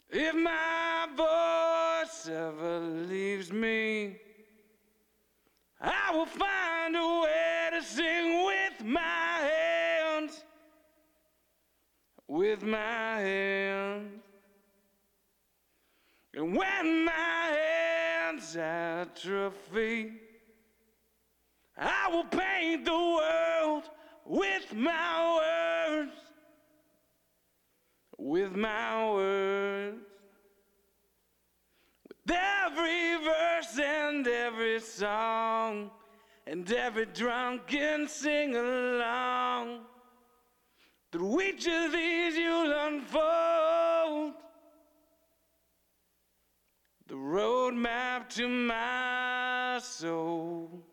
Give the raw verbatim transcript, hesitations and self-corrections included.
If my voice ever leaves me, I will find a way to sing with my hands, with my hands. And when my hands atrophy, I will paint the world with my words, with my words. With every verse and every song and every drunken sing-along, through each of these you'll unfold the roadmap to my soul.